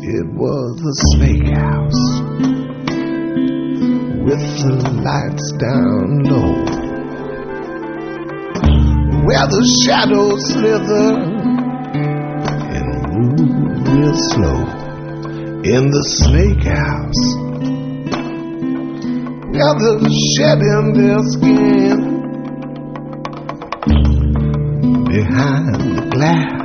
It was a snake house with the lights down low, where the shadows slither and move real slow. In the snake house, where they're shedding their skin behind the glass.